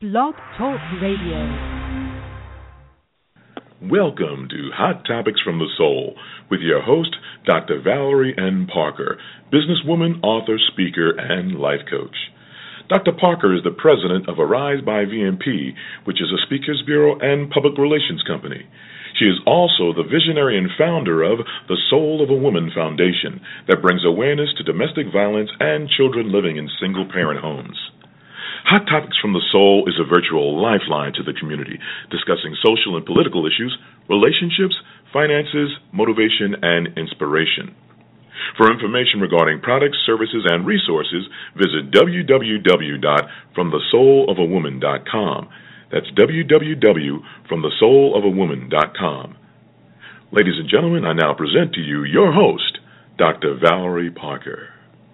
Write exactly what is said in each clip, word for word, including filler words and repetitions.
Blog Talk Radio. Welcome to Hot Topics from the Soul with your host, Doctor Valerie N. Parker, businesswoman, author, speaker, and life coach. Doctor Parker is the president of Arise by V M P, which is a speakers bureau and public relations company. She is also the visionary and founder of the Soul of a Woman Foundation that brings awareness to domestic violence and children living in single-parent homes. Hot Topics from the Soul is a virtual lifeline to the community, discussing social and political issues, relationships, finances, motivation, and inspiration. For information regarding products, services, and resources, visit w w w dot from the soul of a woman dot com. That's w w w dot from the soul of a woman dot com. Ladies and gentlemen, I now present to you your host, Doctor Valerie Parker.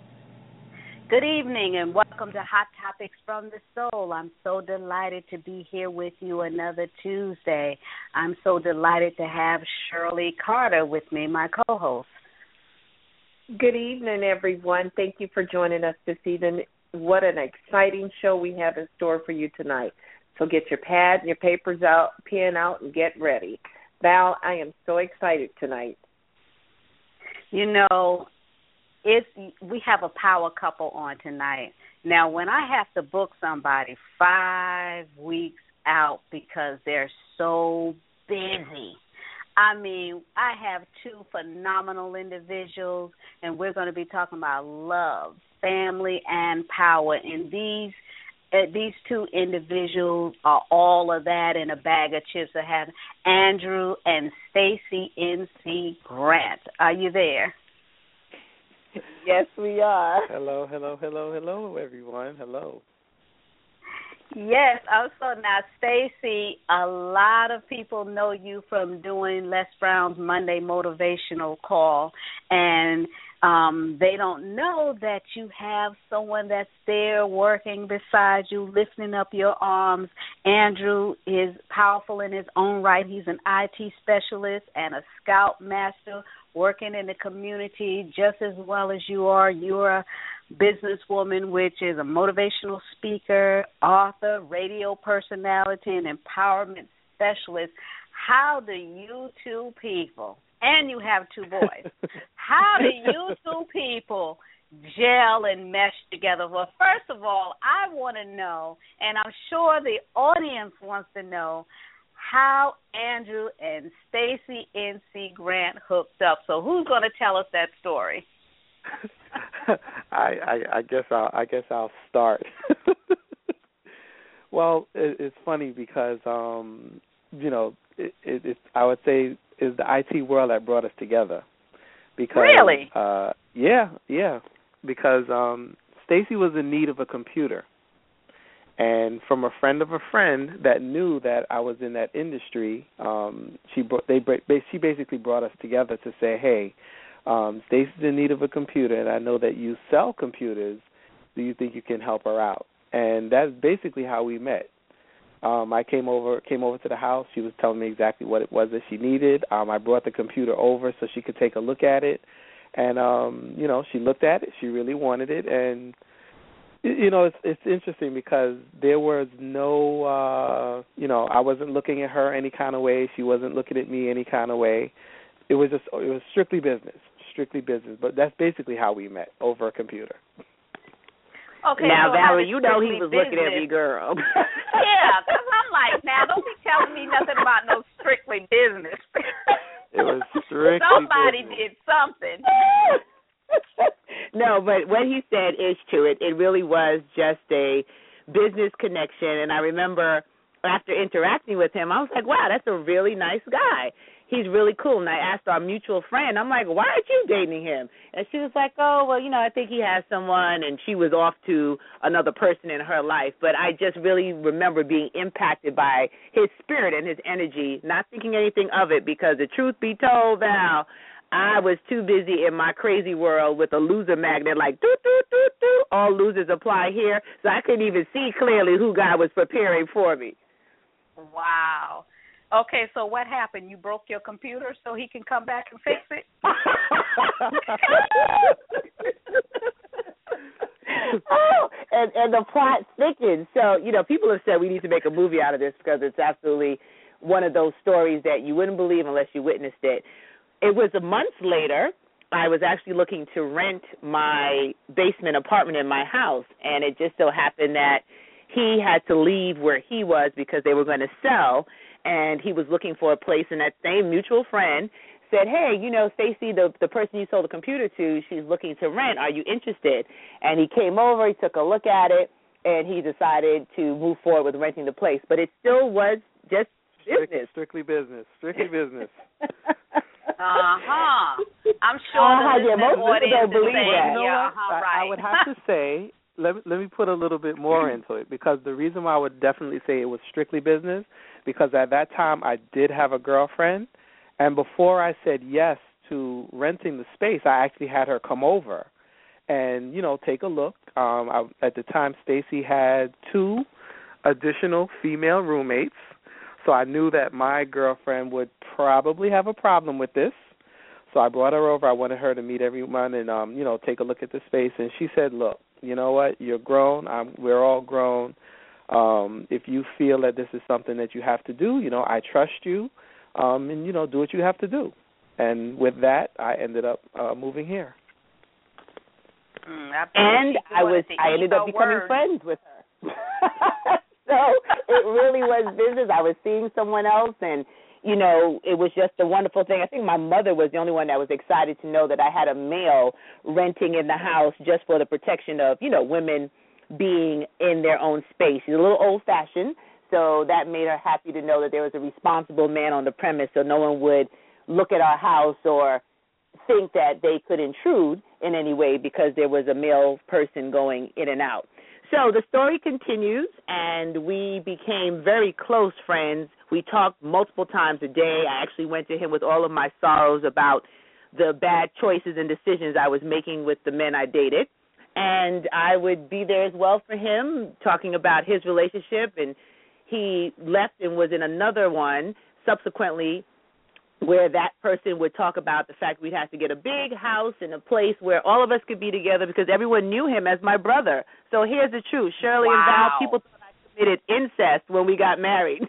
Good evening and welcome to Hot Topics from the Soul. I'm so delighted to be here with you another Tuesday. I'm so delighted to have Shirley Carter with me, my co-host. Good evening, everyone. Thank you for joining us this evening. What an exciting show we have in store for you tonight. So get your pad and your papers out, pen out, and get ready. Val, I am so excited tonight. You know, It's, we have a power couple on tonight. Now, when I have to book somebody five weeks out because they're so busy, I mean, I have two phenomenal individuals, and we're going to be talking about love, family, and power. And these uh, these two individuals are all of that in a bag of chips. I have Andrew and Stacey N C Grant. Are you there? Yes, we are. Hello, hello, hello, hello, everyone. Hello. Yes. Also, now, Stacey, a lot of people know you from doing Les Brown's Monday Motivational Call, and um, they don't know that you have someone that's there working beside you, lifting up your arms. Andrew is powerful in his own right. He's an I T specialist and a scout master working in the community just as well as you are. You're a businesswoman, which is a motivational speaker, author, radio personality, and empowerment specialist. How do you two people, and you have two boys, how do you two people gel and mesh together? Well, first of all, I want to know, and I'm sure the audience wants to know, how Andrew and Stacey N C Grant hooked up. So who's going to tell us that story? I, I, I guess I'll I guess I'll start. Well, it, it's funny because um, you know it, it, it, I would say it's the I T world that brought us together. Because really? Uh, yeah, yeah. Because um, Stacey was in need of a computer. And from a friend of a friend that knew that I was in that industry, um, she brought, they she basically brought us together to say, hey, um, Stacey's in need of a computer, and I know that you sell computers. Do you think you can help her out? And that's basically how we met. Um, I came over came over to the house. She was telling me exactly what it was that she needed. Um, I brought the computer over so she could take a look at it. And, um, you know, she looked at it. She really wanted it, and you know, it's it's interesting because there was no, uh, you know, I wasn't looking at her any kind of way. She wasn't looking at me any kind of way. It was just, it was strictly business, strictly business. But that's basically how we met, over a computer. Okay, now, so Valerie, you know he was business. looking at me, girl. Yeah, because I'm like, now don't be telling me nothing about no strictly business. It was strictly Somebody business. did something. No, but what he said is true. It it really was just a business connection. And I remember after interacting with him, I was like, wow, that's a really nice guy. He's really cool. And I asked our mutual friend, I'm like, why aren't you dating him? And she was like, oh, well, you know, I think he has someone. And she was off to another person in her life. But I just really remember being impacted by his spirit and his energy, not thinking anything of it, because the truth be told, Val, I was too busy in my crazy world with a loser magnet like, doo, doo, doo, doo, all losers apply here, so I couldn't even see clearly who God was preparing for me. Wow. Okay, so what happened? You broke your computer so he can come back and fix it? oh, and, and the plot thickens. So, you know, people have said we need to make a movie out of this because it's absolutely one of those stories that you wouldn't believe unless you witnessed it. It was a month later. I was actually looking to rent my basement apartment in my house, and it just so happened that he had to leave where he was because they were going to sell, and he was looking for a place, and that same mutual friend said, hey, you know, Stacy, the the person you sold the computer to, she's looking to rent. Are you interested? And he came over, he took a look at it, and he decided to move forward with renting the place. But it still was just business. Strictly business. Strictly business. Uh-huh. I'm sure uh-huh, the yeah, most people don't believe that. You know yeah, what? uh-huh, I, right. I would have to say, let me, let me put a little bit more into it, because the reason why I would definitely say it was strictly business, because at that time I did have a girlfriend, and before I said yes to renting the space, I actually had her come over and, you know, take a look. Um, I, at the time, Stacy had two additional female roommates, so I knew that my girlfriend would probably have a problem with this. So I brought her over. I wanted her to meet everyone and, um, you know, take a look at the space. And she said, look, you know what, you're grown. I'm, we're all grown. Um, if you feel that this is something that you have to do, you know, I trust you, um, and, you know, do what you have to do. And with that, I ended up uh, moving here. Mm, I and I was I ended up becoming word. friends with her. So it really was business. I was seeing someone else, and, you know, it was just a wonderful thing. I think my mother was the only one that was excited to know that I had a male renting in the house just for the protection of, you know, women being in their own space. She's a little old-fashioned, so that made her happy to know that there was a responsible man on the premise so no one would look at our house or think that they could intrude in any way because there was a male person going in and out. So the story continues, and we became very close friends. We talked multiple times a day. I actually went to him with all of my sorrows about the bad choices and decisions I was making with the men I dated. And I would be there as well for him, talking about his relationship. And he left and was in another one subsequently where that person would talk about the fact we'd have to get a big house and a place where all of us could be together because everyone knew him as my brother. So here's the truth. Shirley wow. and Val, people thought I committed incest when we got married.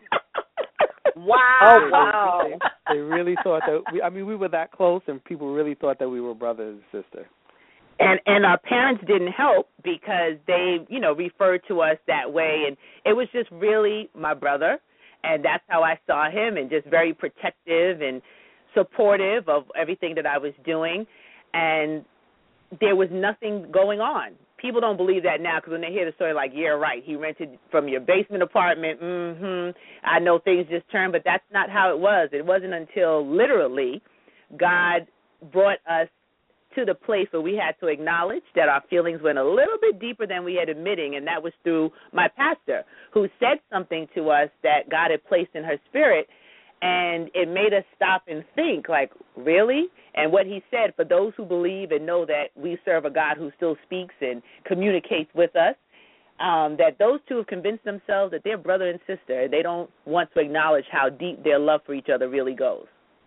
Wow. Oh, wow. They, they really thought that, we, I mean, we were that close, and people really thought that we were brother and sister. And and our parents didn't help because they, you know, referred to us that way. And it was just really my brother. And that's how I saw him, and just very protective and supportive of everything that I was doing. And there was nothing going on. People don't believe that now because when they hear the story, like, yeah, right, he rented from your basement apartment, mm-hmm, I know things just turned, but that's not how it was. It wasn't until literally God brought us to the place where we had to acknowledge that our feelings went a little bit deeper than we had admitting, and that was through my pastor, who said something to us that God had placed in her spirit, and it made us stop and think, like, really? And what he said, for those who believe and know that we serve a God who still speaks and communicates with us, um, that those two have convinced themselves that they're brother and sister. They don't want to acknowledge how deep their love for each other really goes.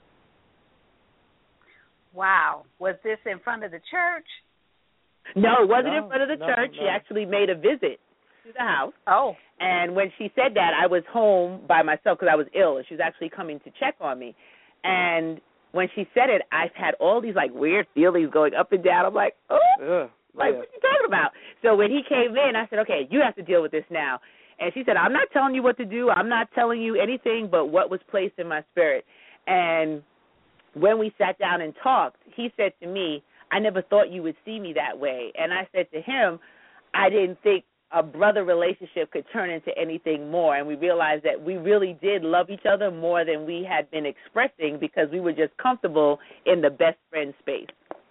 Wow. Was this in front of the church? No, it wasn't no, in front of the no, church. no. She actually made a visit to the house. Oh. And when she said that, I was home by myself because I was ill, and she was actually coming to check on me. And when she said it, I've had all these, like, weird feelings going up and down. I'm like, oh, Ugh, like, yeah. what are you talking about? So when he came in, I said, okay, you have to deal with this now. And she said, I'm not telling you what to do. I'm not telling you anything but what was placed in my spirit. And when we sat down and talked, he said to me, I never thought you would see me that way. And I said to him, I didn't think a brother relationship could turn into anything more. And we realized that we really did love each other more than we had been expressing because we were just comfortable in the best friend space.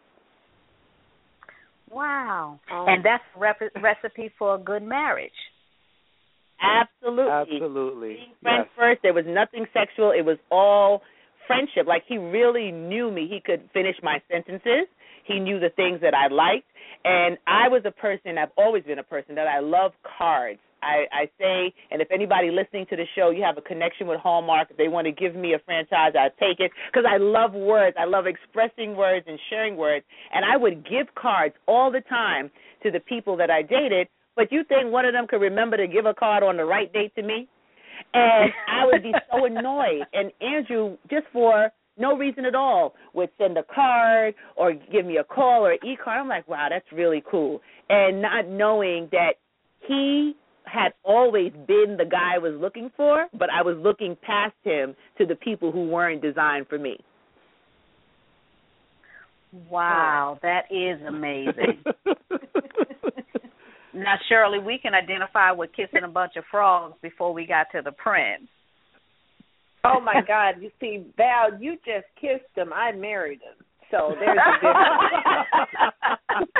Wow. Um, and that's a rep- recipe for a good marriage. Absolutely. Absolutely. Being friends yes. first, there was nothing sexual. It was all friendship. Like, he really knew me. He could finish my sentences. He knew the things that I liked. And I was a person, I've always been a person, that I love cards. I, I say, and if anybody listening to the show, you have a connection with Hallmark, if they want to give me a franchise, I take it, because I love words. I love expressing words and sharing words, and I would give cards all the time to the people that I dated, but you think one of them could remember to give a card on the right date to me? And I would be so annoyed. And Andrew, just for no reason at all, would send a card or give me a call or an e-card. I'm like, wow, that's really cool. And not knowing that he had always been the guy I was looking for, but I was looking past him to the people who weren't designed for me. Wow, that is amazing. Now, Shirley, we can identify with kissing a bunch of frogs before we got to the prince. Oh, my God. You see, Val, you just kissed him. I married him. So there's a difference.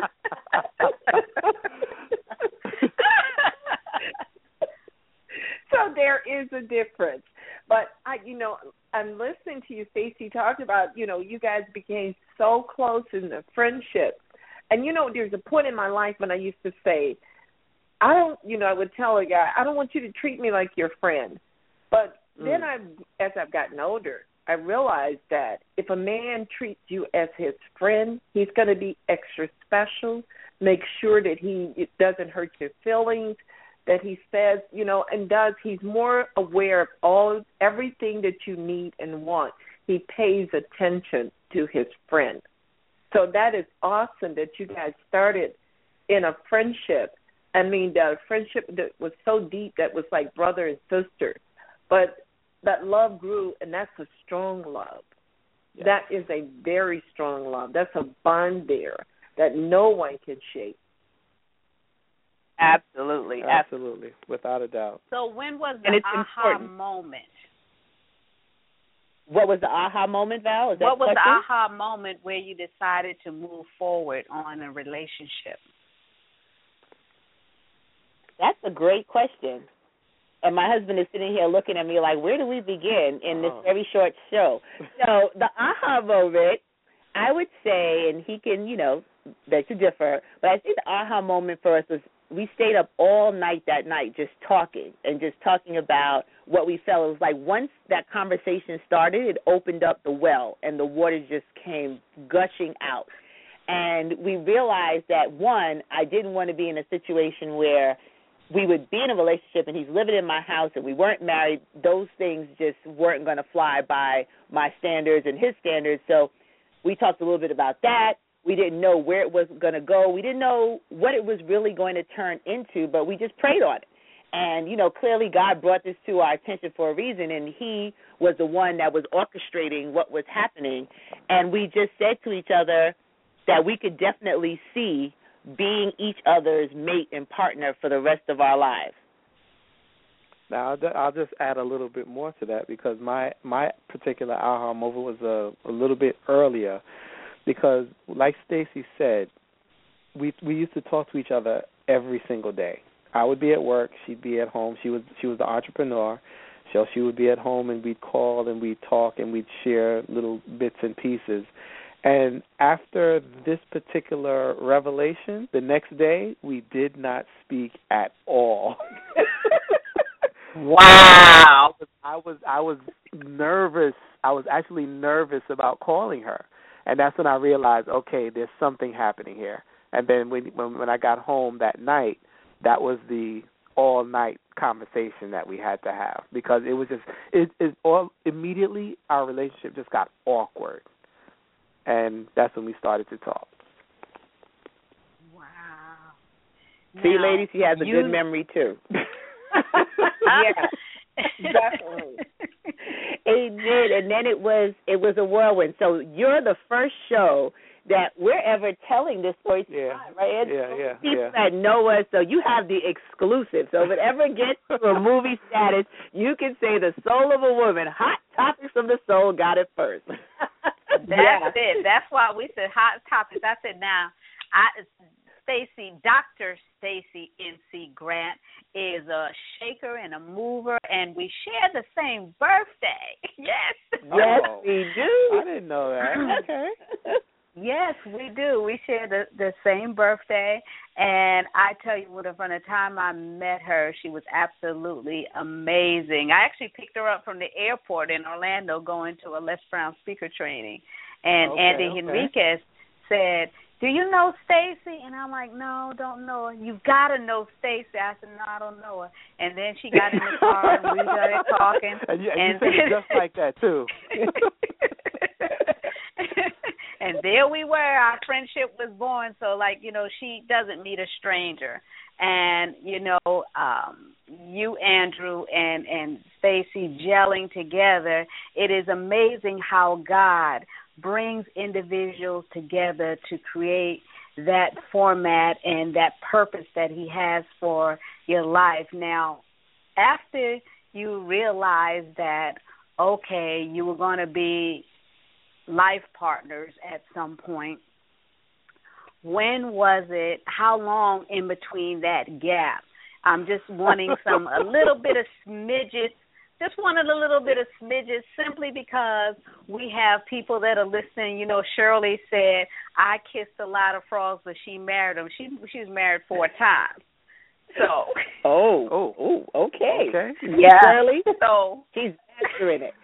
So there is a difference. But, I, you know, I'm listening to you, Stacey, talk about, you know, you guys became so close in the friendship. And, you know, there's a point in my life when I used to say, I don't, you know, I would tell a guy, I don't want you to treat me like your friend. But mm. then I, as I've gotten older, I realized that if a man treats you as his friend, he's going to be extra special, make sure that he it doesn't hurt your feelings, that he says, you know, and does, he's more aware of all, everything that you need and want. He pays attention to his friend. So that is awesome that you guys started in a friendship. I mean, the friendship that was so deep that was like brother and sister. But that love grew, and that's a strong love. Yes. That is a very strong love. That's a bond there that no one can shake. Absolutely. Absolutely, without a doubt. So when was the aha important. moment? What was the aha moment, Val? Is that what was question? the aha moment where you decided to move forward on a relationship? That's a great question. And my husband is sitting here looking at me like, where do we begin in this very short show? So the aha moment, I would say, and he can, you know, beg to differ, but I think the aha moment for us was we stayed up all night that night just talking and just talking about what we felt. It was like once that conversation started, it opened up the well and the water just came gushing out. And we realized that, one, I didn't want to be in a situation where we would be in a relationship and he's living in my house and we weren't married. Those things just weren't going to fly by my standards and his standards. So we talked a little bit about that. We didn't know where it was going to go. We didn't know what it was really going to turn into, but we just prayed on it. And, you know, clearly God brought this to our attention for a reason, and he was the one that was orchestrating what was happening. And we just said to each other that we could definitely see being each other's mate and partner for the rest of our lives. Now, I'll just add a little bit more to that because my, my particular aha moment was a, a little bit earlier because, like Stacey said, we we used to talk to each other every single day. I would be at work, she'd be at home. She was she was the entrepreneur, so she would be at home, and we'd call and we'd talk and we'd share little bits and pieces. And after this particular revelation, the next day we did not speak at all. Wow! I was I was nervous. I was actually nervous about calling her, and that's when I realized, okay, there's something happening here. And then when when, when I got home that night, that was the all night conversation that we had to have because it was just it, it all immediately our relationship just got awkward, and that's when we started to talk. Wow! See, now, ladies, she has a you... good memory too. Yeah, definitely. It did, and then it was it was a whirlwind. So you're the first show that we're ever telling this story to, yeah. right? Yeah, yeah, People yeah. that know us, so you have the exclusive. So if it ever gets to a movie status, you can say the soul of a woman, Hot Topics from the Soul, got it first. That's yeah. it. That's why we said Hot Topics. I said now, I Stacey, Doctor Stacey N C Grant is a shaker and a mover, and we share the same birthday. Yes. Yes, oh, we do. I didn't know that. Okay. Yes, we do. We share the the same birthday, and I tell you what, from the time I met her, she was absolutely amazing. I actually picked her up from the airport in Orlando, going to a Les Brown speaker training, and okay, Andy okay. Henriquez said, "Do you know Stacy?" And I'm like, "No, don't know her." "You've got to know Stacy." I said, "No, I don't know her." And then she got in the car and we started talking. and you, and and you said it just like that too. And there we were. Our friendship was born. So, like, you know, she doesn't meet a stranger. And, you know, um, you, Andrew, and, and Stacy gelling together, it is amazing how God brings individuals together to create that format and that purpose that he has for your life. Now, after you realize that, okay, you were going to be life partners at some point, when was it, how long in between that gap? I'm just wanting some, a little bit of smidget, just wanted a little bit of smidget, simply because we have people that are listening. You know, Shirley said, I kissed a lot of frogs, but she married them. She, she was married four times. So. Oh, oh, oh, okay. Okay. Yeah. Shirley, so. She's answering it.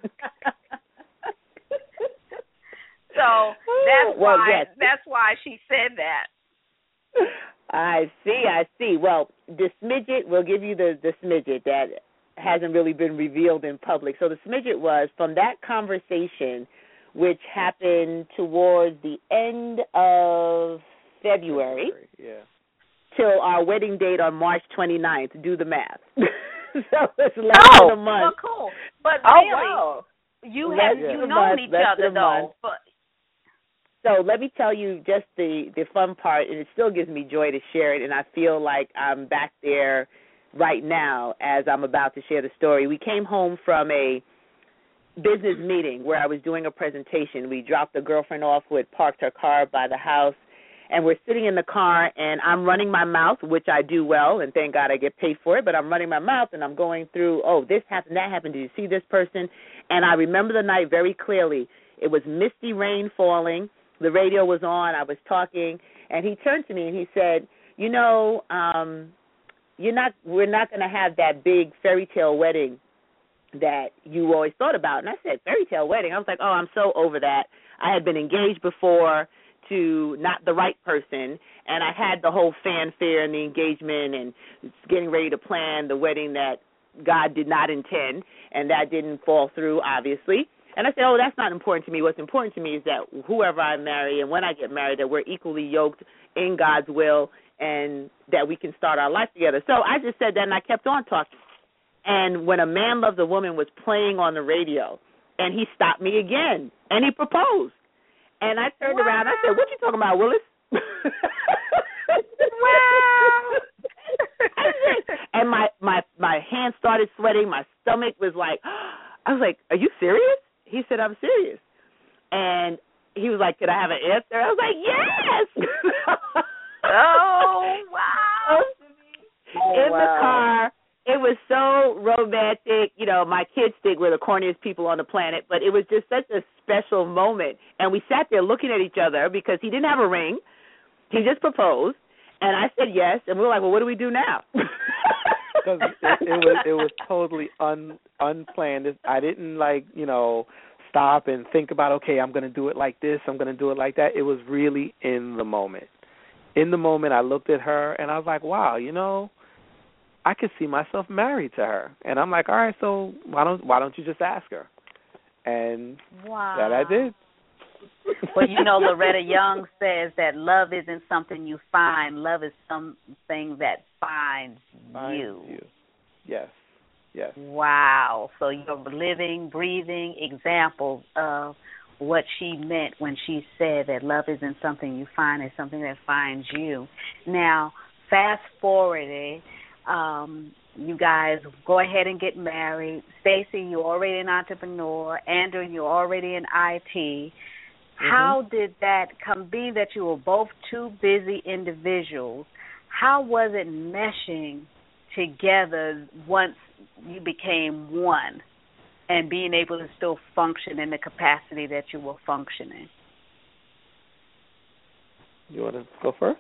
So that's well, why yes. that's why she said that. I see, I see. Well, the smidget, we'll give you the, the smidget that hasn't really been revealed in public. So the smidget was from that conversation, which happened towards the end of February, yeah, till our wedding date on March twenty-ninth. Do the math. So it's less oh, than a month. Well, cool. But oh, really, wow. you less have yeah. you known month, each other other though. But So let me tell you just the, the fun part, and it still gives me joy to share it, and I feel like I'm back there right now as I'm about to share the story. We came home from a business meeting where I was doing a presentation. We dropped a girlfriend off who had parked her car by the house, and we're sitting in the car, and I'm running my mouth, which I do well, and thank God I get paid for it, but I'm running my mouth, and I'm going through, oh, this happened, that happened, did you see this person? And I remember the night very clearly. It was misty rain falling. The radio was on. I was talking, and he turned to me and he said, "You know, um, you're not. We're not going to have that big fairy tale wedding that you always thought about." And I said, "Fairy tale wedding?" I was like, "Oh, I'm so over that. I had been engaged before to not the right person, and I had the whole fanfare and the engagement and getting ready to plan the wedding that God did not intend, and that didn't fall through, obviously." And I said, oh, that's not important to me. What's important to me is that whoever I marry and when I get married, that we're equally yoked in God's will and that we can start our life together. So I just said that, and I kept on talking. And when A Man Loves a Woman was playing on the radio, and he stopped me again, and he proposed. And I turned wow. around, and I said, what you talking about, Willis? Wow. And my, my, my hands started sweating. My stomach was like, I was like, are you serious? He said, I'm serious. And he was like, could I have an answer? I was like, yes. Oh, wow. Oh, in wow. the car. It was so romantic. You know, my kids think we're the corniest people on the planet, but it was just such a special moment. And we sat there looking at each other because he didn't have a ring. He just proposed. And I said yes. And we were like, well, what do we do now? Because it, it was it was totally un unplanned. I didn't like you know stop and think about okay, I'm going to do it like this, I'm going to do it like that. It was really in the moment. In the moment, I looked at her and I was like, wow, you know, I could see myself married to her. And I'm like, all right, so why don't why don't you just ask her? And wow. that I did. Well, you know, Loretta Young says that love isn't something you find. Love is something that finds, finds you. you. Yes, yes. Wow. So you're living, breathing examples of what she meant when she said that love isn't something you find, it's something that finds you. Now, fast forwarding, um, you guys go ahead and get married. Stacey, you're already an entrepreneur. Andrew, you're already in I T. Mm-hmm. How did that come, being that you were both two busy individuals, how was it meshing together once you became one and being able to still function in the capacity that you were functioning? You want to go first?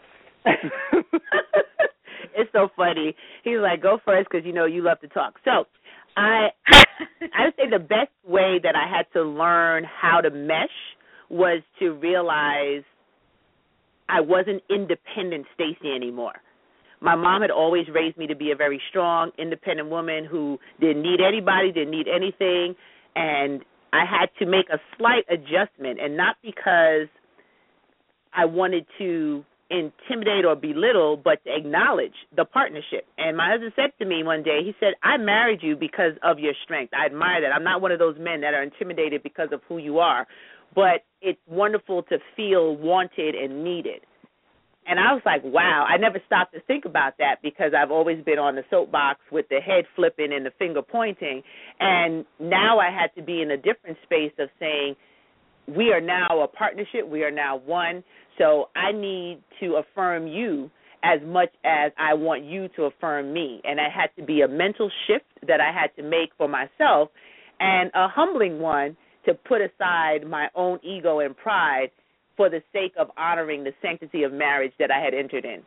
It's so funny. He's like, go first because, you know, you love to talk. So I I would say the best way that I had to learn how to mesh was to realize I wasn't independent Stacey anymore. My mom had always raised me to be a very strong, independent woman who didn't need anybody, didn't need anything, and I had to make a slight adjustment, and not because I wanted to intimidate or belittle, but to acknowledge the partnership. And my husband said to me one day, he said, I married you because of your strength. I admire that. I'm not one of those men that are intimidated because of who you are, but it's wonderful to feel wanted and needed. And I was like, wow, I never stopped to think about that because I've always been on the soapbox with the head flipping and the finger pointing. And now I had to be in a different space of saying, we are now a partnership. We are now one. So I need to affirm you as much as I want you to affirm me. And it had to be a mental shift that I had to make for myself and a humbling one to put aside my own ego and pride for the sake of honoring the sanctity of marriage that I had entered in.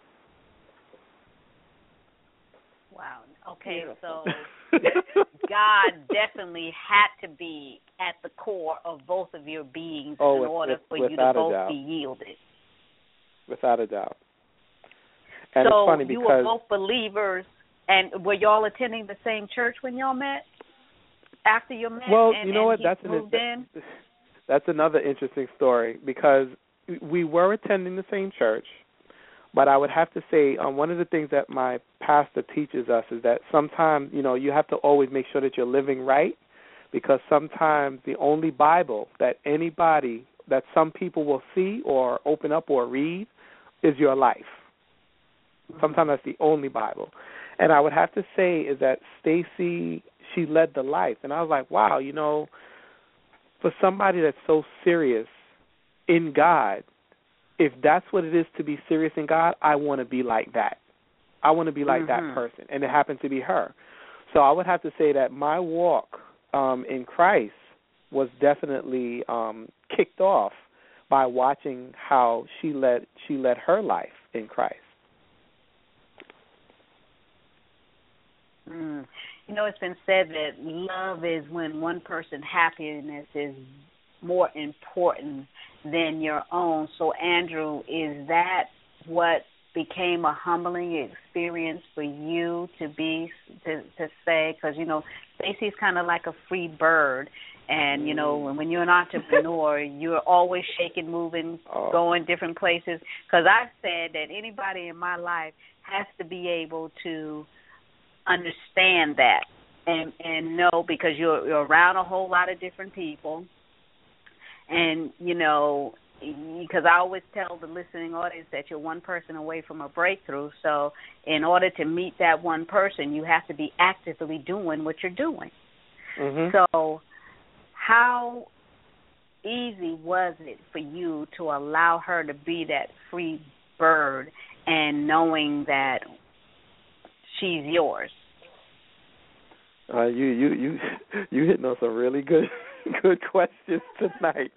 Wow. Okay, so God definitely had to be at the core of both of your beings oh, in with, order with, for you to both doubt. be yielded. Without a doubt. And so it's funny because you were both believers, and were y'all attending the same church when y'all met? After you met, well, and, you know and what? he That's moved an, in? That's another interesting story because we were attending the same church, but I would have to say um, one of the things that my pastor teaches us is that sometimes, you know, you have to always make sure that you're living right, because sometimes the only Bible that anybody, that some people will see or open up or read is your life. Sometimes that's the only Bible. And I would have to say is that Stacey, she led the life. And I was like, wow, you know, for somebody that's so serious in God, if that's what it is to be serious in God, I want to be like that. I want to be like mm-hmm. that person. And it happened to be her. So I would have to say that my walk um, in Christ was definitely um, kicked off by watching how she led she led her life in Christ. Mm. You know, it's been said that love is when one person's happiness is more important than your own. So, Andrew, is that what became a humbling experience for you to be, to, to say, because, you know, Stacey's kind of like a free bird. And, you know, when, when you're an entrepreneur, you're always shaking, moving, oh. going different places. Because I've said that anybody in my life has to be able to understand that and and know, because you're, you're around a whole lot of different people. And, you know, because I always tell the listening audience that you're one person away from a breakthrough. So in order to meet that one person, you have to be actively doing what you're doing. Mm-hmm. So how easy was it for you to allow her to be that free bird and knowing that she's yours? Uh, you you you you hitting on some really good good questions tonight.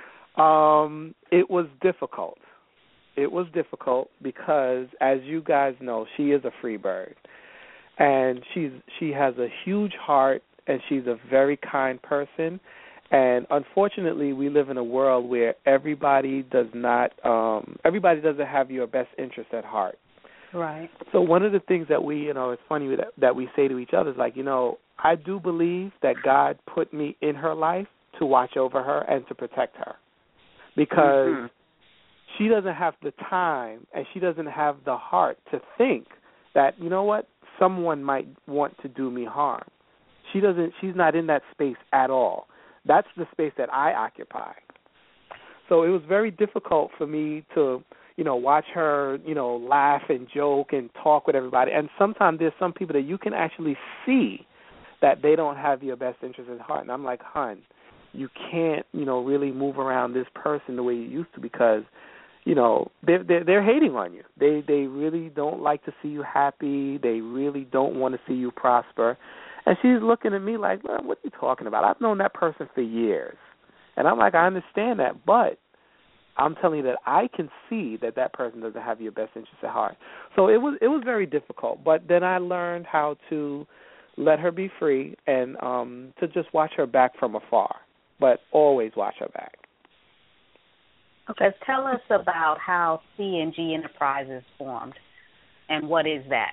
Um, it was difficult. It was difficult because, as you guys know, she is a free bird, and she's she has a huge heart, and she's a very kind person. And unfortunately, we live in a world where everybody does not um, everybody doesn't have your best interest at heart. Right. So one of the things that we, you know, it's funny that, that we say to each other is like, you know, I do believe that God put me in her life to watch over her and to protect her, because mm-hmm. she doesn't have the time and she doesn't have the heart to think that, you know what, someone might want to do me harm. She doesn't. She's not in that space at all. That's the space that I occupy. So it was very difficult for me to, you know, watch her, you know, laugh and joke and talk with everybody. And sometimes there's some people that you can actually see that they don't have your best interest at heart. And I'm like, hun, you can't, you know, really move around this person the way you used to, because, you know, they're, they're, they're hating on you. They they really don't like to see you happy. They really don't want to see you prosper. And she's looking at me like, well, what are you talking about? I've known that person for years. And I'm like, I understand that, but I'm telling you that I can see that that person doesn't have your best interest at heart. So it was it was very difficult. But then I learned how to let her be free and um, to just watch her back from afar, but always watch her back. Okay, tell us about how C and G Enterprises formed, and what is that?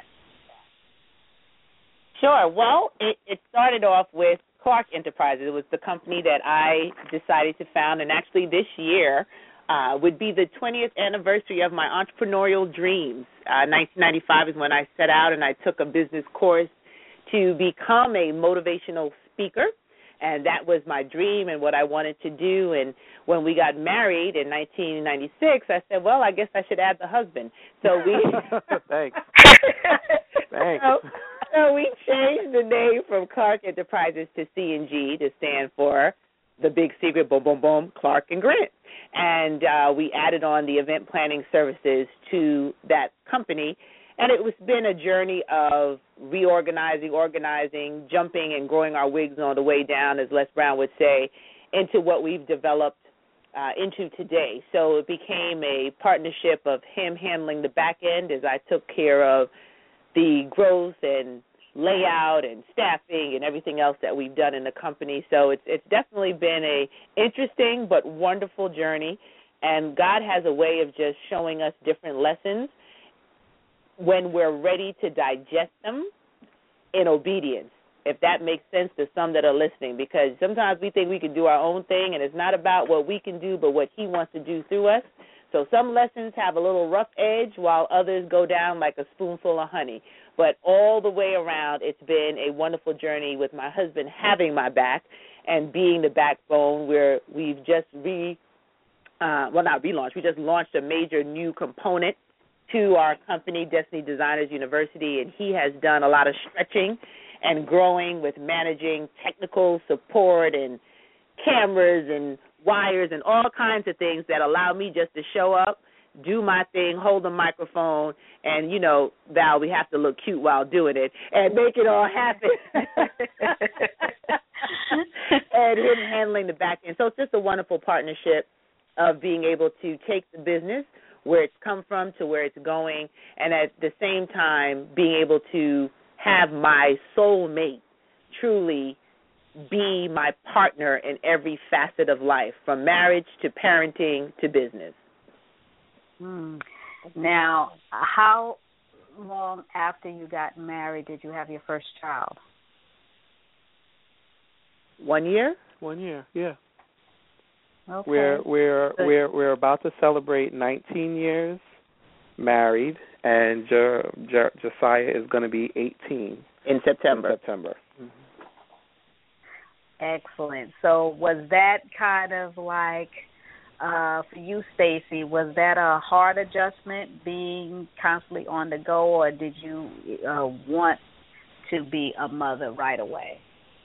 Sure. Well, it, it started off with Clark Enterprises. It was the company that I decided to found, and actually this year uh, would be the twentieth anniversary of my entrepreneurial dreams. Uh, nineteen ninety-five is when I set out and I took a business course to become a motivational speaker. And that was my dream and what I wanted to do. And when we got married in nineteen ninety-six, I said, well, I guess I should add the husband. So we Thanks. Thanks. So, so we changed the name from Clark Enterprises to C and G to stand for the big secret, boom, boom, boom, Clark and Grant. And uh, we added on the event planning services to that company. And it was been a journey of reorganizing, organizing, jumping, and growing our wigs on the way down, as Les Brown would say, into what we've developed uh, into today. So it became a partnership of him handling the back end as I took care of the growth and layout and staffing and everything else that we've done in the company. So it's it's definitely been a interesting but wonderful journey, and God has a way of just showing us different lessons when we're ready to digest them in obedience, if that makes sense to some that are listening, because sometimes we think we can do our own thing, and it's not about what we can do but what he wants to do through us. So some lessons have a little rough edge while others go down like a spoonful of honey. But all the way around, it's been a wonderful journey with my husband having my back and being the backbone where we've just re, uh, well, not relaunched, we just launched a major new component to our company, Destiny Designers University, and he has done a lot of stretching and growing with managing technical support and cameras and wires and all kinds of things that allow me just to show up, do my thing, hold the microphone, and, you know, Val, we have to look cute while doing it, and make it all happen. And him handling the back end. So it's just a wonderful partnership of being able to take the business where it's come from to where it's going, and at the same time being able to have my soulmate truly be my partner in every facet of life, from marriage to parenting to business. Hmm. Now, how long after you got married did you have your first child? One year? One year, yeah. Okay. We're we're we're we're about to celebrate nineteen years married, and jo, jo, Josiah is going to be eighteen in September. In September. Mm-hmm. Excellent. So was that kind of like uh, for you, Stacy? Was that a hard adjustment, being constantly on the go, or did you uh, want to be a mother right away?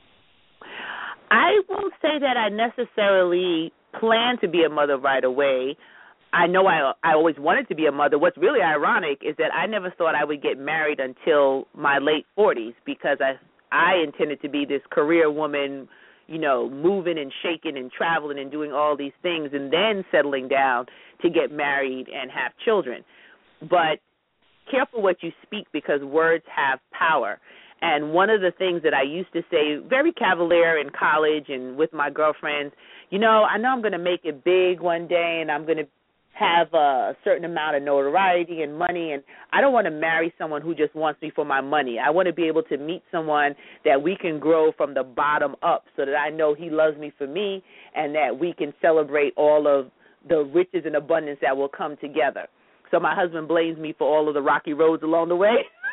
I won't say that I necessarily planned to be a mother right away. I know I I always wanted to be a mother. What's really ironic is that I never thought I would get married until my late forties, because I I intended to be this career woman, you know, moving and shaking and traveling and doing all these things and then settling down to get married and have children. But careful what you speak, because words have power. And one of the things that I used to say, very cavalier in college and with my girlfriends, you know, I know I'm going to make it big one day and I'm going to have a certain amount of notoriety and money, and I don't want to marry someone who just wants me for my money. I want to be able to meet someone that we can grow from the bottom up, so that I know he loves me for me and that we can celebrate all of the riches and abundance that will come together. So my husband blames me for all of the rocky roads along the way.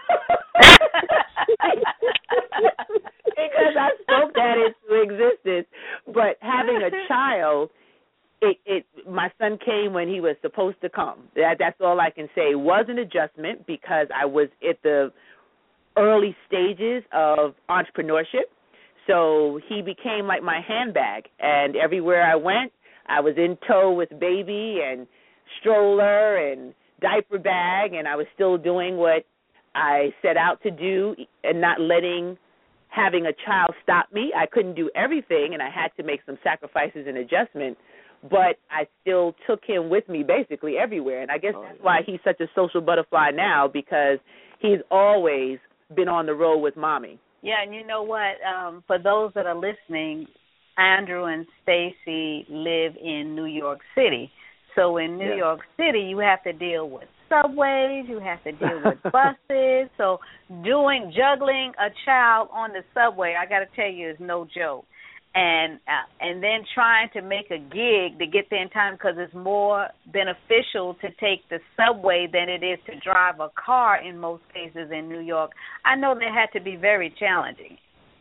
Because I spoke that into existence. But having a child, it, it my son came when he was supposed to come. That, that's all I can say. It was an adjustment because I was at the early stages of entrepreneurship. So he became like my handbag. And everywhere I went, I was in tow with baby and stroller and diaper bag, and I was still doing what I set out to do and not letting having a child stop me. I couldn't do everything, and I had to make some sacrifices and adjustments. but I still took him with me basically everywhere. And I guess that's why he's such a social butterfly now, because he's always been on the road with Mommy. Yeah, and you know what? Um, for those that are listening, Andrew and Stacy live in New York City. So in New yeah. York City, you have to deal with subways, you have to deal with buses. So doing, juggling a child on the subway, I got to tell you, is no joke. And uh, and then trying to make a gig to get there in time, because it's more beneficial to take the subway than it is to drive a car in most cases in New York. I know that had to be very challenging.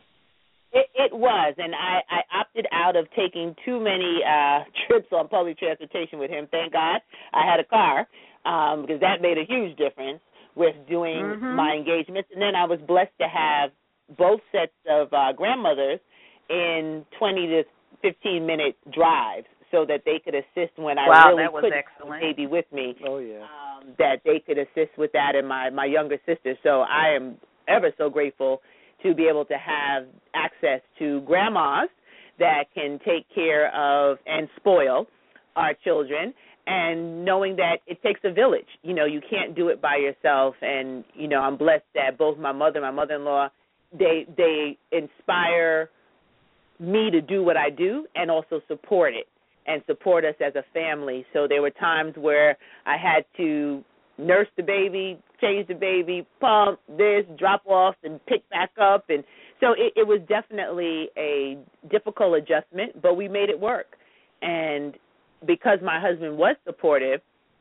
It, it was, and I, I opted out of taking too many uh, trips on public transportation with him. Thank God I had a car, um, because that made a huge difference with doing mm-hmm. my engagements. And then I was blessed to have both sets of uh, grandmothers in twenty to fifteen minute drives, so that they could assist when I wow, really that was couldn't excellent. have a baby with me. Oh yeah, um, that they could assist with that, and my my younger sister. So I am ever so grateful to be able to have access to grandmas that can take care of and spoil our children, and knowing that it takes a village. You know, you can't do it by yourself. And you know, I'm blessed that both my mother and my mother-in-law, they they inspire me to do what I do and also support it and support us as a family. So there were times where I had to nurse the baby, change the baby, pump this, drop off, and pick back up. And so it, it was definitely a difficult adjustment, but we made it work. And because my husband was supportive,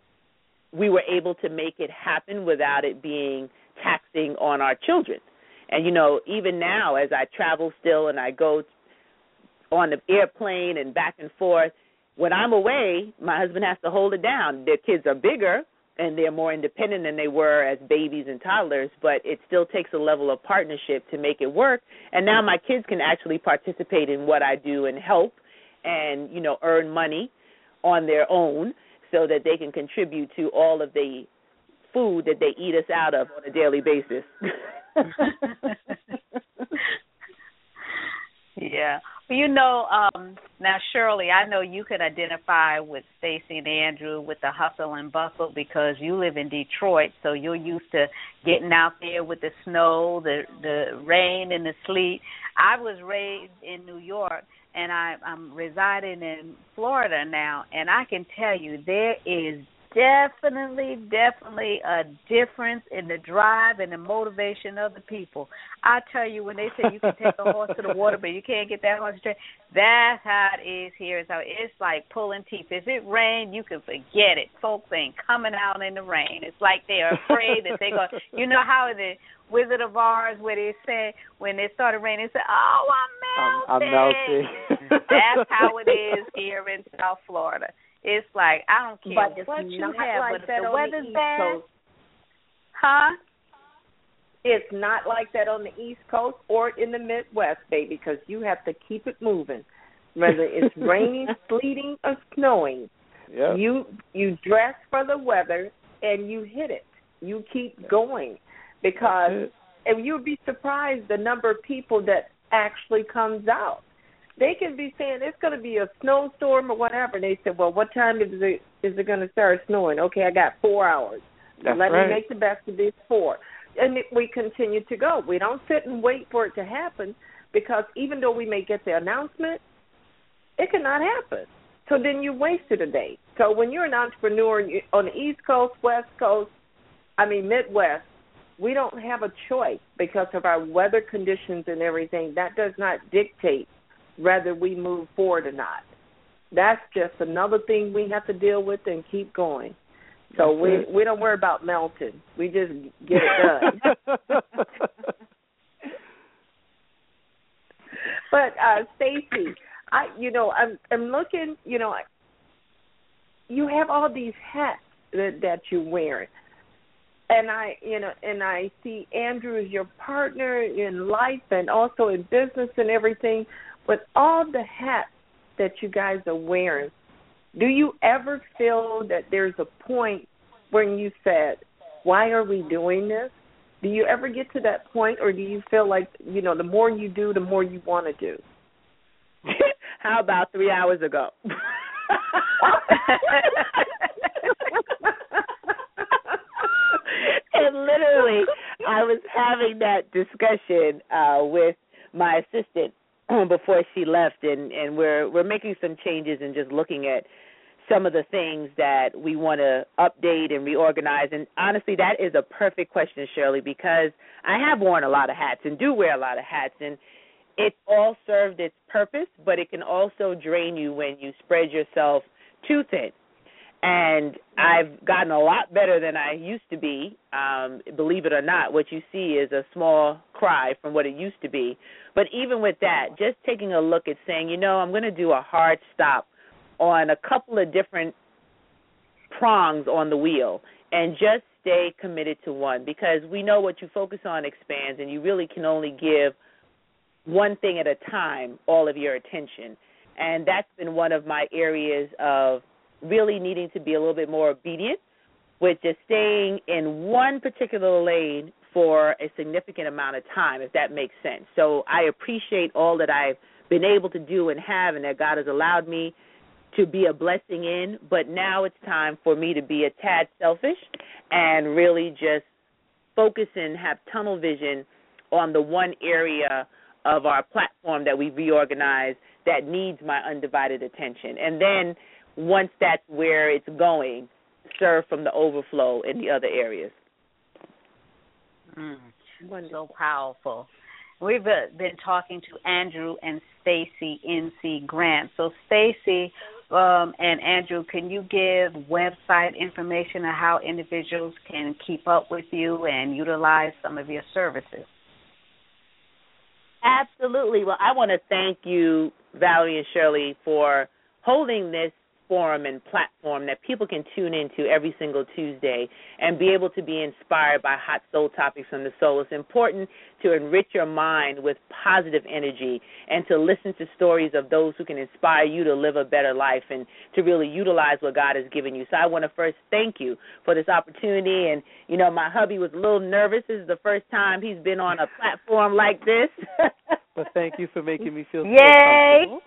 we were able to make it happen without it being taxing on our children. And, you know, even now as I travel still and I go on the airplane and back and forth, when I'm away, my husband has to hold it down. Their kids are bigger and they're more independent than they were as babies and toddlers, but it still takes a level of partnership to make it work. And now my kids can actually participate in what I do and help and, you know, earn money on their own so that they can contribute to all of the food that they eat us out of on a daily basis. Yeah. Well, you know, um, now, Shirley, I know you can identify with Stacy and Andrew with the hustle and bustle because you live in Detroit, so you're used to getting out there with the snow, the the rain, and the sleet. I was raised in New York, and I, I'm residing in Florida now, and I can tell you there is definitely, definitely a difference in the drive and the motivation of the people. I tell you, when they say you can take a horse to the water, but you can't get that horse straight, that's how it is here. So it's like pulling teeth. If it rained, you can forget it. Folks ain't coming out in the rain. It's like they're afraid that they're going to, you know how the Wizard of Oz, where they say, when it started raining, they say, oh, I'm melting. I'm, I'm melting. That's how it is here in South Florida. It's like, I don't care but what you have, like but that if the on weather's the East bad, Coast. huh? It's not like that on the East Coast or in the Midwest, baby, because you have to keep it moving. Whether it's raining, sleeting, or snowing, yep. you you dress for the weather and you hit it. You keep going because, and you'll be surprised the number of people that actually comes out. They can be saying it's going to be a snowstorm or whatever. And they say, well, what time is it, is it going to start snowing? Okay, I got four hours. That's Let right. me make the best of this four. And it, we continue to go. We don't sit and wait for it to happen because even though we may get the announcement, it cannot happen. So then you wasted a day. So when you're an entrepreneur on the East Coast, West Coast, I mean Midwest, we don't have a choice because of our weather conditions and everything. That does not dictate whether we move forward or not. That's just another thing we have to deal with and keep going. So That's we it. we don't worry about melting. We just get it done. But uh, Stacy, I you know I'm I'm looking. You know, you have all these hats that, that you're wearing, and I you know and I see Andrew as your partner in life and also in business and everything. With all the hats that you guys are wearing, do you ever feel that there's a point when you said, why are we doing this? Do you ever get to that point, or do you feel like, you know, the more you do, the more you want to do? How about three hours ago? And literally, I was having that discussion uh, with my assistant before she left, and, and we're we're making some changes and just looking at some of the things that we want to update and reorganize. And honestly, that is a perfect question, Shirley, because I have worn a lot of hats and do wear a lot of hats, and it all served its purpose, but it can also drain you when you spread yourself too thin. And I've gotten a lot better than I used to be. Um, believe it or not, what you see is a small cry from what it used to be. But even with that, just taking a look at saying, you know, I'm going to do a hard stop on a couple of different prongs on the wheel and just stay committed to one, because we know what you focus on expands, and you really can only give one thing at a time all of your attention. And that's been one of my areas of really needing to be a little bit more obedient with just staying in one particular lane for a significant amount of time, if that makes sense. So I appreciate all that I've been able to do and have, and that God has allowed me to be a blessing in, but now it's time for me to be a tad selfish and really just focus and have tunnel vision on the one area of our platform that we reorganized that needs my undivided attention. And then once that's where it's going, serve from the overflow in the other areas. Mm, so powerful. We've uh, been talking to Andrew and Stacy N C Grant. So Stacy um, and Andrew, can you give website information on how individuals can keep up with you and utilize some of your services? Absolutely. Well, I want to thank you, Valerie and Shirley, for holding this forum and platform that people can tune into every single Tuesday and be able to be inspired by hot soul topics from the soul. It's important to enrich your mind with positive energy and to listen to stories of those who can inspire you to live a better life and to really utilize what God has given you. So I want to first thank you for this opportunity. And, you know, my hubby was a little nervous. This is the first time he's been on a platform like this. But thank you for making me feel Yay. so comfortable.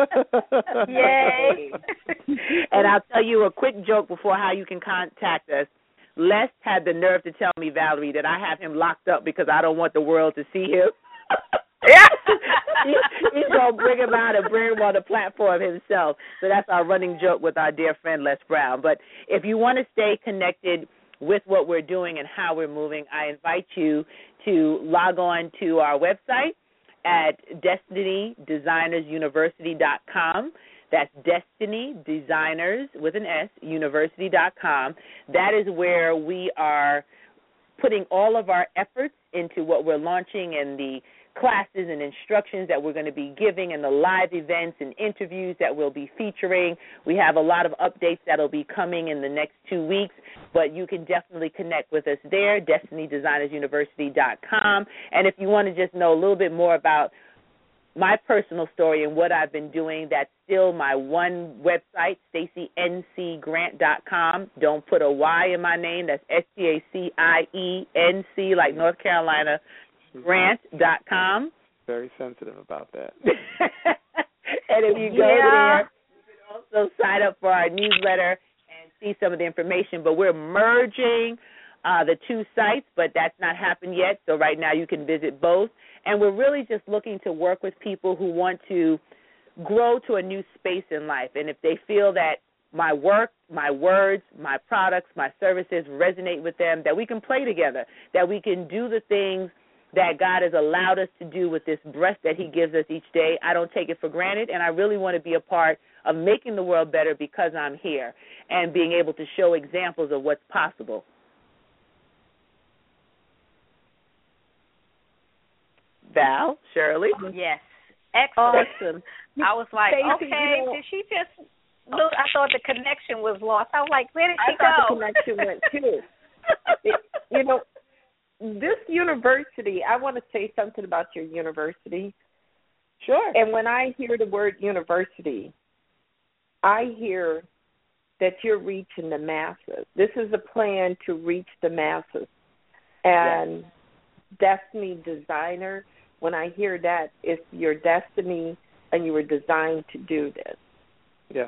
Yay. And I'll tell you a quick joke before how you can contact us. Les had the nerve to tell me, Valerie, that I have him locked up because I don't want the world to see him. Yeah. he, he's going to bring him out and bring him on the platform himself. So that's our running joke with our dear friend Les Brown. But if you want to stay connected with what we're doing and how we're moving, I invite you to log on to our website at destiny designers university dot com. That's Destiny Designers with an S, university dot com. That is where we are putting all of our efforts into what we're launching and the classes and instructions that we're going to be giving and the live events and interviews that we'll be featuring. We have a lot of updates that will be coming in the next two weeks, but you can definitely connect with us there, destiny designers university dot com. And if you want to just know a little bit more about my personal story and what I've been doing, that's still my one website, stacy n c grant dot com. Don't put a Y in my name. That's S T A C I E N C, like North Carolina, grant dot com. Very sensitive about that. And if you go yeah. there, you can also sign up for our newsletter and see some of the information. But we're merging uh, the two sites, but that's not happened yet. So right now you can visit both. And we're really just looking to work with people who want to grow to a new space in life. And if they feel that my work, my words, my products, my services resonate with them, that we can play together, that we can do the things that God has allowed us to do with this breath that he gives us each day. I don't take it for granted, and I really want to be a part of making the world better because I'm here and being able to show examples of what's possible. Val, Shirley? Yes. Excellent. Awesome. I was like, Stacey, okay, you know, did she just look? I thought the connection was lost. I was like, where did she I thought go? the connection went too. It, you know, this university, I want to say something about your university. Sure. And when I hear the word university, I hear that you're reaching the masses. This is a plan to reach the masses. And yes. Destiny Designer, when I hear that, it's your destiny and you were designed to do this. Yes.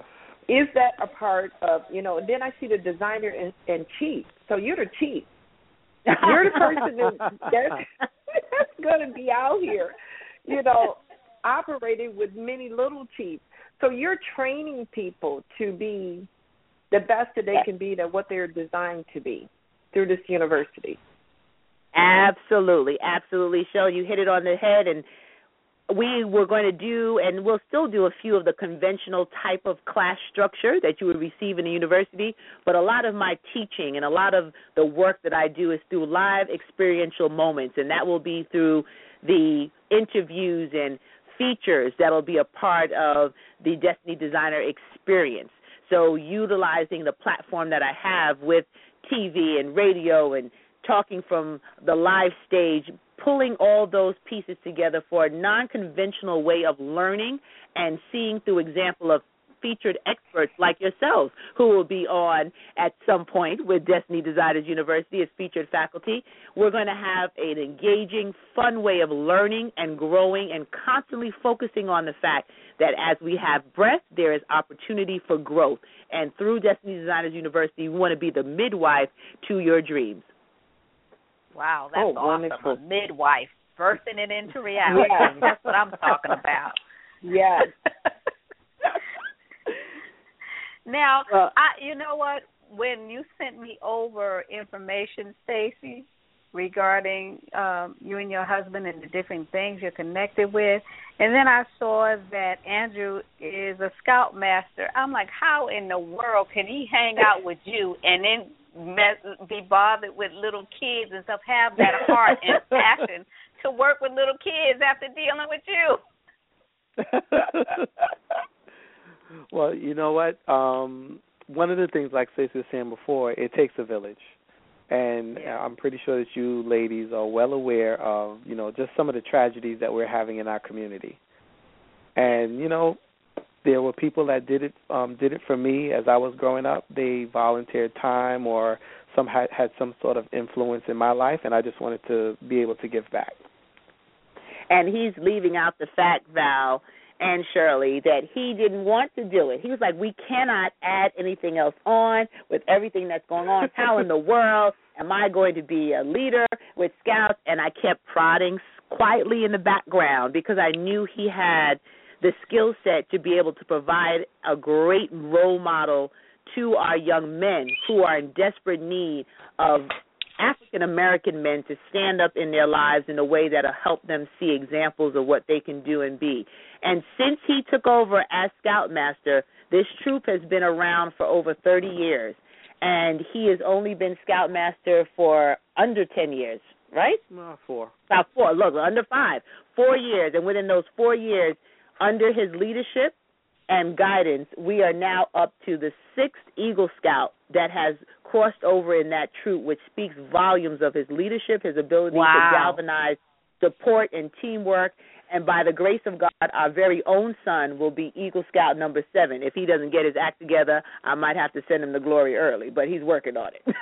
is that a part of, you know, and then I see the designer and, and chief. So you're the chief. You're the person that, that's, that's going to be out here, you know, operating with many little chiefs. So you're training people to be the best that they can be, that what they're designed to be through this university. Absolutely, absolutely, Cheryl. You hit it on the head, and we were going to do, and we'll still do a few of the conventional type of class structure that you would receive in a university, but a lot of my teaching and a lot of the work that I do is through live experiential moments, and that will be through the interviews and features that will be a part of the Destiny Designer experience. So utilizing the platform that I have with T V and radio and talking from the live stage, pulling all those pieces together for a non-conventional way of learning and seeing through example of featured experts like yourselves who will be on at some point with Destiny Designers University as featured faculty. We're going to have an engaging, fun way of learning and growing and constantly focusing on the fact that as we have breath, there is opportunity for growth. And through Destiny Designers University, we want to be the midwife to your dreams. Wow, that's oh, awesome. wonderful. A midwife, birthing it into reality. Yes. That's what I'm talking about. Yes. Now, uh, I, you know what? When you sent me over information, Stacy, regarding um, you and your husband and the different things you're connected with, and then I saw that Andrew is a Scoutmaster. I'm like, how in the world can he hang out with you and then Mess, be bothered with little kids and stuff, have that heart and passion to work with little kids after dealing with you? Well, you know what? Um, one of the things, like Stacey was saying before, it takes a village. And yeah. I'm pretty sure that you ladies are well aware of, you know, just some of the tragedies that we're having in our community. And, you know, there were people that did it um, did it for me as I was growing up. They volunteered time or some had, had some sort of influence in my life, and I just wanted to be able to give back. And he's leaving out the fact, Val and Shirley, that he didn't want to do it. He was like, we cannot add anything else on with everything that's going on. How in the world am I going to be a leader with Scouts? And I kept prodding quietly in the background because I knew he had the skill set to be able to provide a great role model to our young men who are in desperate need of African-American men to stand up in their lives in a way that will help them see examples of what they can do and be. And since he took over as Scoutmaster, this troop has been around for over thirty years, and he has only been Scoutmaster for under ten years, right? No, four. About four. Look, under five. Four years, and within those four years, under his leadership and guidance, we are now up to the sixth Eagle Scout that has crossed over in that troop, which speaks volumes of his leadership, his ability wow. to galvanize support and teamwork. And by the grace of God, our very own son will be Eagle Scout number seven. If he doesn't get his act together, I might have to send him to glory early, but he's working on it.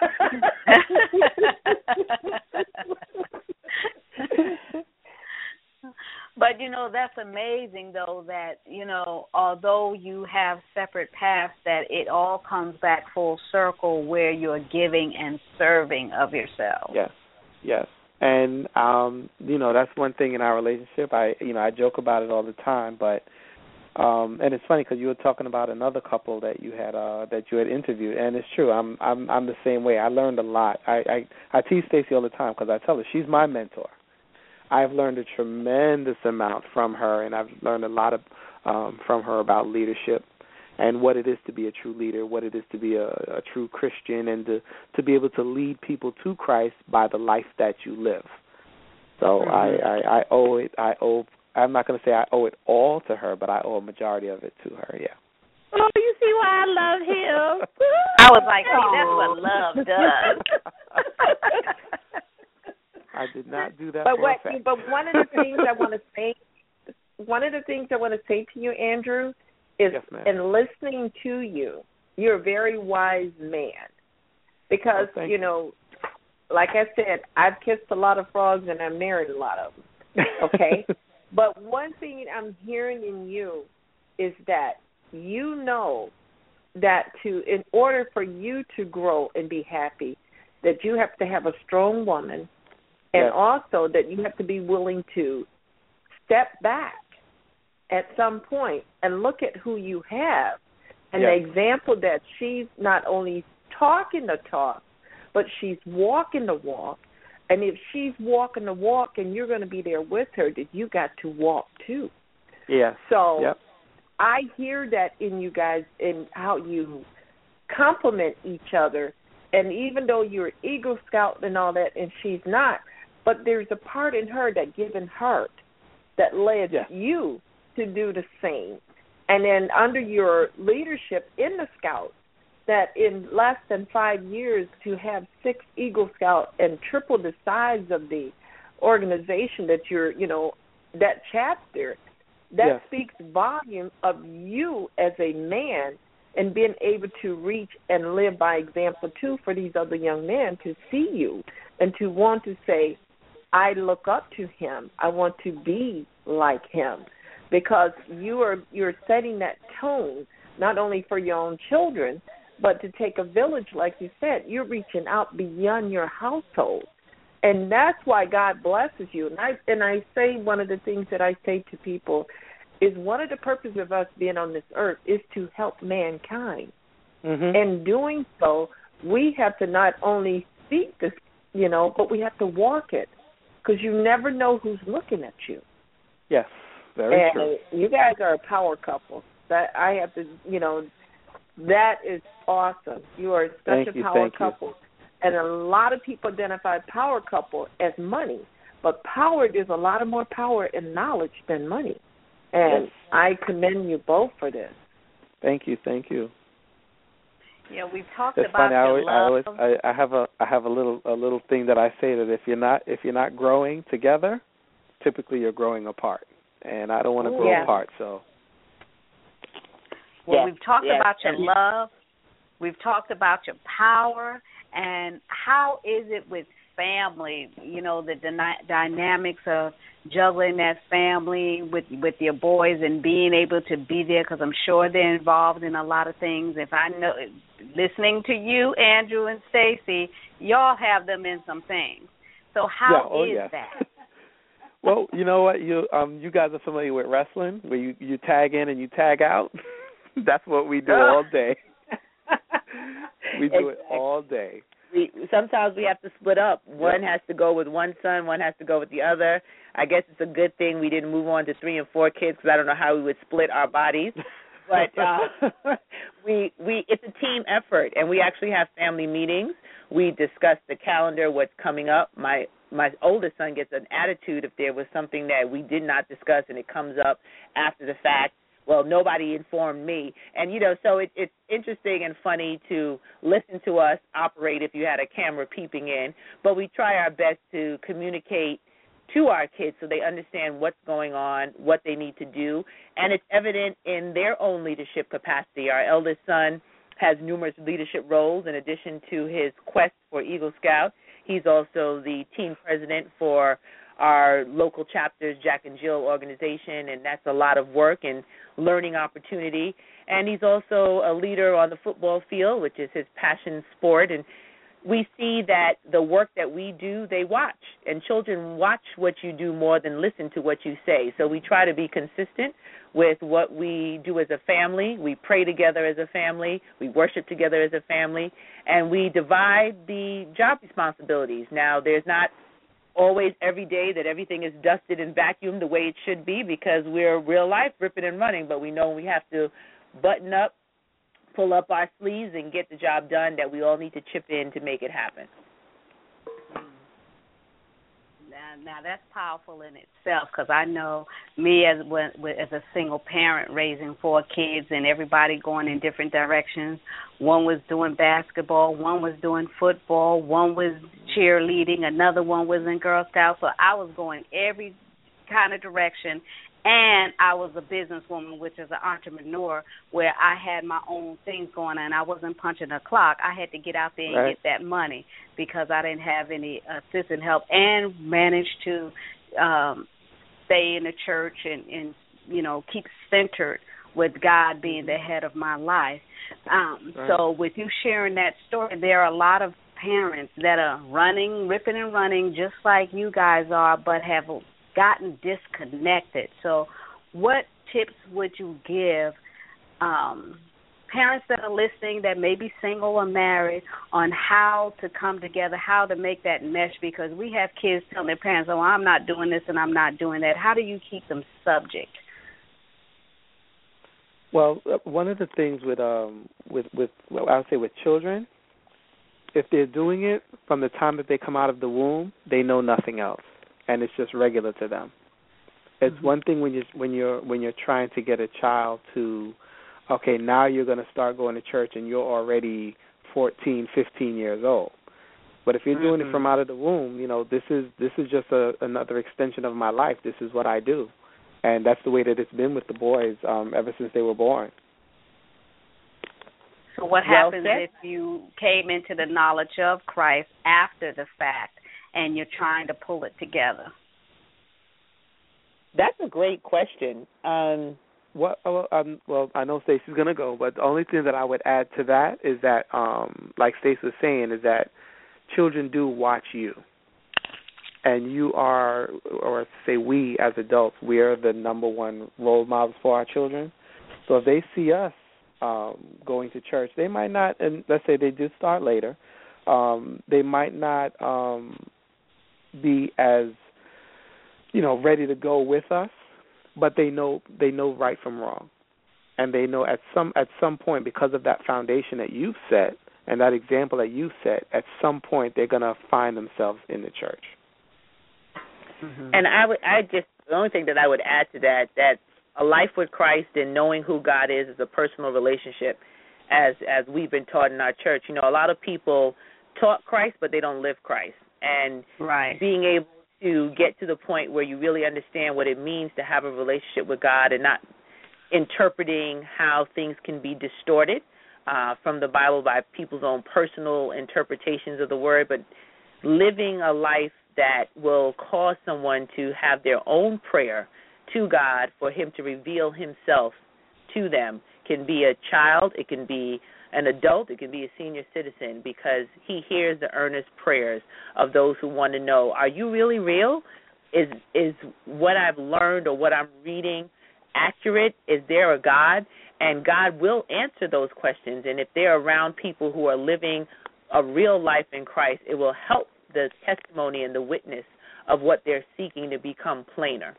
But, you know, that's amazing, though, that, you know, although you have separate paths, that it all comes back full circle where you're giving and serving of yourself. Yes, yes. And, um, you know, that's one thing in our relationship. I, you know, I joke about it all the time, but, um, and it's funny because you were talking about another couple that you had, uh, that you had interviewed, and it's true. I'm, I'm, I'm the same way. I learned a lot. I, I, I tease Stacey all the time because I tell her she's my mentor. I've learned a tremendous amount from her, and I've learned a lot of, um, from her about leadership and what it is to be a true leader, what it is to be a, a true Christian, and to, to be able to lead people to Christ by the life that you live. So mm-hmm. I, I, I owe it. I owe. I'm not going to say I owe it all to her, but I owe a majority of it to her. Yeah. Oh, you see why I love him? I was like, see, that's what love does. I did not do that. But for what? a fact. But one of the things I want to say, one of the things I want to say to you, Andrew, is yes, ma'am. in listening to you, you're a very wise man. Because oh, you know, like I said, I've kissed a lot of frogs and I've married a lot of them. Okay, but one thing I'm hearing in you is that you know that to, in order for you to grow and be happy, that you have to have a strong woman, and yes. also that you have to be willing to step back at some point and look at who you have. And yes. the example that she's not only talking the talk, but she's walking the walk. And if she's walking the walk and you're going to be there with her, that you got to walk too. Yeah. So yep. I hear that in you guys, in how you compliment each other. And even though you're Eagle Scout and all that, and she's not, but there's a part in her that given heart that led yes. you to do the same. And then under your leadership in the Scouts, that in less than five years to have six Eagle Scout and triple the size of the organization that you're, you know, that chapter, that yes. speaks volume of you as a man and being able to reach and live by example, too, for these other young men to see you and to want to say, I look up to him. I want to be like him, because you are you're setting that tone not only for your own children, but to take a village, like you said. You're reaching out beyond your household, and that's why God blesses you. And I and I say one of the things that I say to people is one of the purposes of us being on this earth is to help mankind. Mm-hmm. And doing so, we have to not only speak this, you know, but we have to walk it, because you never know who's looking at you. Yes, very and true. You guys are a power couple. That I have to, you know, that is awesome. You are such thank a you, power thank couple. You. And a lot of people identify power couple as money, but power, there's a lot of more power in knowledge than money. And yes. I commend you both for this. Thank you, thank you. Yeah, we've talked it's about funny. your I always, love. I always, I, I have a, I have a little, a little thing that I say that if you're not, if you're not growing together, typically you're growing apart, and I don't want to grow yeah. apart. So. Well, yes. we've talked yes. about your love. We've talked about your power, and how is it with family? You know, the dyna- dynamics of juggling that family with with your boys and being able to be there, because I'm sure they're involved in a lot of things. If I know, listening to you, Andrew and Stacy, y'all have them in some things. So how yeah, oh, is yeah. that? Well, you know what, you um you guys are familiar with wrestling, where you, you tag in and you tag out. That's what we do all day. we do exactly. it all day. We sometimes we have to split up. One yeah. has to go with one son, one has to go with the other. I guess it's a good thing we didn't move on to three and four kids, because I don't know how we would split our bodies. But uh, we we it's a team effort, and we actually have family meetings. We discuss the calendar, what's coming up. My my oldest son gets an attitude if there was something that we did not discuss and it comes up after the fact. Well, nobody informed me. And, you know, so it, it's interesting and funny to listen to us operate if you had a camera peeping in. But we try our best to communicate to our kids so they understand what's going on, what they need to do. And it's evident in their own leadership capacity. Our eldest son has numerous leadership roles in addition to his quest for Eagle Scout. He's also the team president for our local chapters, Jack and Jill organization, and that's a lot of work and learning opportunity. And he's also a leader on the football field, which is his passion sport. And we see that the work that we do, they watch. And children watch what you do more than listen to what you say. So we try to be consistent with what we do as a family. We pray together as a family. We worship together as a family. And we divide the job responsibilities. Now, there's not always every day that everything is dusted and vacuumed the way it should be, because we're real life ripping and running, but we know we have to button up, pull up our sleeves, and get the job done, that we all need to chip in to make it happen. Now, now that's powerful in itself, because I know me as as a single parent raising four kids and everybody going in different directions. One was doing basketball, one was doing football, one was cheerleading, another one was in Girl Scouts. So I was going every kind of direction. And I was a businesswoman, which is an entrepreneur, where I had my own things going on. I wasn't punching a clock. I had to get out there and right. get that money, because I didn't have any assistant help, and managed to um, stay in the church and, and, you know, keep centered with God being the head of my life. Um, Right. so with you sharing that story, there are a lot of parents that are running, ripping and running, just like you guys are, but have gotten disconnected. So what tips would you give um, parents that are listening that may be single or married on how to come together, how to make that mesh? Because we have kids telling their parents, oh, I'm not doing this and I'm not doing that. How do you keep them subject? Well, uh, one of the things with um with with well, I would say with children, if they're doing it from the time that they come out of the womb, they know nothing else, and it's just regular to them. It's mm-hmm. one thing when you when you're when you're trying to get a child to, okay, now you're going to start going to church and you're already fourteen, fifteen years old. But if you're mm-hmm. doing it from out of the womb, you know, this is this is just a, another extension of my life. This is what I do. And that's the way that it's been with the boys um, ever since they were born. So what well happens said. if you came into the knowledge of Christ after the fact and you're trying to pull it together? That's a great question. Um, well, well, um, well, I know Stacey's going to go, but the only thing that I would add to that is that, um, like Stacey was saying, is that children do watch you. And you are, or say we as adults, we are the number one role models for our children. So if they see us um, going to church, they might not, and let's say they did start later, um, they might not um, be as, you know, ready to go with us, but they know they know right from wrong. And they know at some at some point, because of that foundation that you've set and that example that you've set, at some point they're going to find themselves in the church. Mm-hmm. And I would, I just, the only thing that I would add to that, that a life with Christ and knowing who God is is a personal relationship, as as we've been taught in our church. You know, a lot of people taught Christ, but they don't live Christ. And right. being able to get to the point where you really understand what it means to have a relationship with God and not interpreting how things can be distorted uh, from the Bible by people's own personal interpretations of the word, but living a life that will cause someone to have their own prayer to God for him to reveal himself to them. Can be a child, it can be an adult, it can be a senior citizen, because he hears the earnest prayers of those who want to know, are you really real? Is is what I've learned or what I'm reading accurate? Is there a God? And God will answer those questions. And if they're around people who are living a real life in Christ, it will help the testimony and the witness of what they're seeking to become plainer.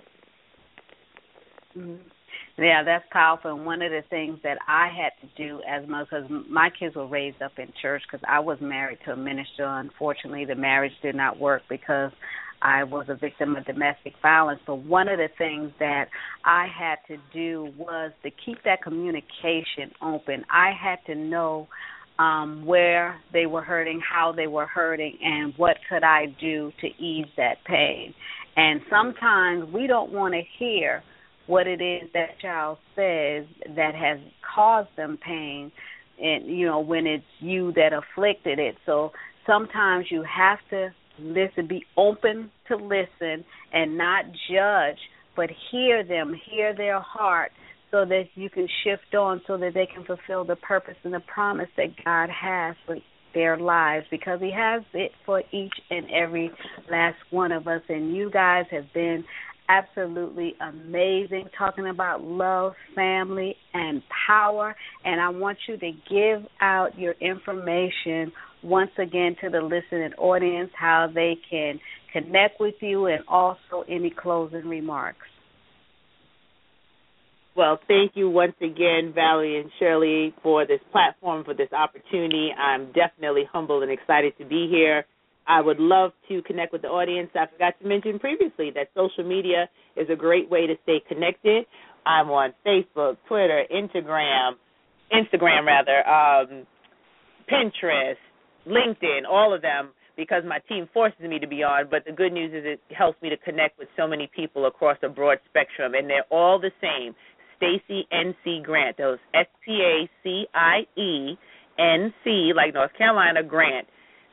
Mm-hmm. Yeah, that's powerful. And one of the things that I had to do as much, because my kids were raised up in church, because I was married to a minister. Unfortunately, the marriage did not work because I was a victim of domestic violence. But one of the things that I had to do was to keep that communication open. I had to know Um, where they were hurting, how they were hurting, and what could I do to ease that pain. And sometimes we don't want to hear what it is that child says that has caused them pain, and you know, when it's you that afflicted it. So sometimes you have to listen, be open to listen and not judge, but hear them, hear their heart, so that you can shift on, so that they can fulfill the purpose and the promise that God has for their lives, because he has it for each and every last one of us. And you guys have been absolutely amazing, talking about love, family, and power. And I want you to give out your information once again to the listening audience, how they can connect with you, and also any closing remarks. Well, thank you once again, Valerie and Shirley, for this platform, for this opportunity. I'm definitely humbled and excited to be here. I would love to connect with the audience. I forgot to mention previously that social media is a great way to stay connected. I'm on Facebook, Twitter, Instagram, Instagram rather, um, Pinterest, LinkedIn, all of them, because my team forces me to be on. But the good news is it helps me to connect with so many people across a broad spectrum, and they're all the same. Stacey N C Grant. Those S T A C I E N C, like North Carolina, Grant.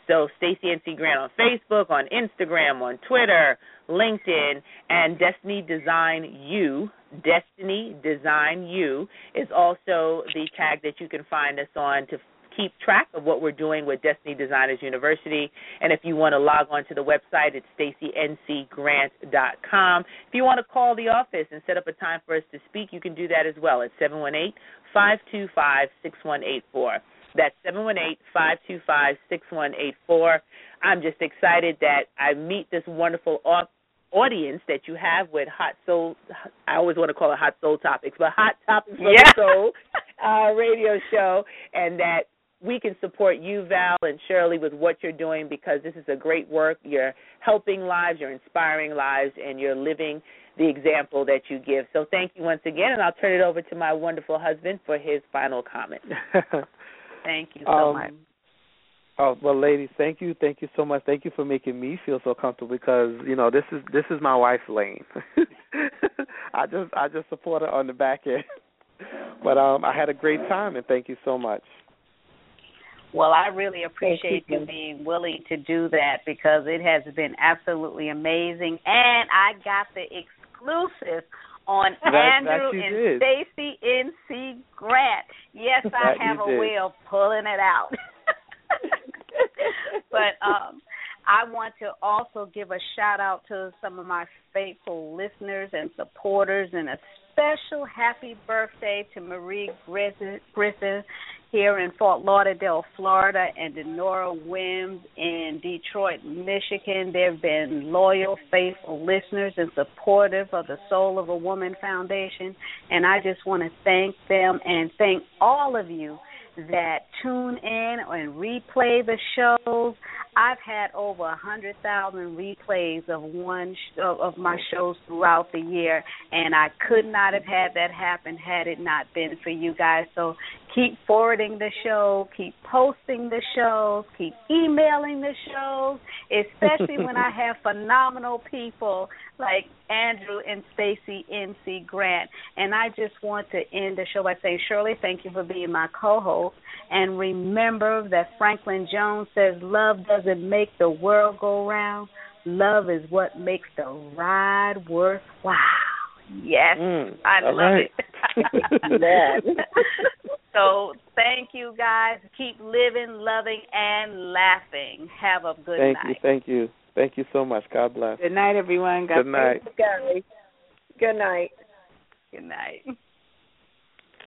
So Stacey N C Grant on Facebook, on Instagram, on Twitter, LinkedIn, and Destiny Design U. Destiny Design U is also the tag that you can find us on to keep track of what we're doing with Destiny Designers University. And if you want to log on to the website, it's stacey n c grant dot com. If you want to call the office and set up a time for us to speak, you can do that as well at seven one eight, five two five, six one eight four. That's seven one eight, five two five, six one eight four. I'm just excited that I meet this wonderful audience that you have with Hot Soul. I always want to call it Hot Soul Topics, but Hot Topics for yeah. the Soul uh, radio show, and that we can support you, Val and Shirley, with what you're doing, because this is a great work. You're helping lives, you're inspiring lives, and you're living the example that you give. So thank you once again, and I'll turn it over to my wonderful husband for his final comment. Thank you so um, much. Oh, well, ladies, thank you, thank you so much. Thank you for making me feel so comfortable, because you know this is this is my wife's lane. I just I just support her on the back end. But um, I had a great time, and thank you so much. Well, I really appreciate you being willing to do that, because it has been absolutely amazing, and I got the exclusive on that, Andrew that and Stacey N C Grant. Yes, I that have a did. way of pulling it out. But um, I want to also give a shout-out to some of my faithful listeners and supporters, and a special happy birthday to Marie Griffin, Griffin here in Fort Lauderdale, Florida, and Denora Wims in Detroit, Michigan. They've been loyal, faithful listeners and supportive of the Soul of a Woman Foundation, and I just want to thank them and thank all of you that tune in and replay the shows. I've had over one hundred thousand replays of one sh- of my shows throughout the year, and I could not have had that happen had it not been for you guys. So keep forwarding the show, keep posting the shows, keep emailing the shows, especially when I have phenomenal people like Andrew and Stacey N C Grant. And I just want to end the show by saying, Shirley, thank you for being my co-host. And remember that Franklin Jones says, love doesn't make the world go round. Love is what makes the ride worthwhile. Yes, mm, I love right. it. So thank you, guys. Keep living, loving, and laughing. Have a good thank night. Thank you, thank you. Thank you so much. God bless. Good night, everyone. God good night. Good night. Good night. Good night.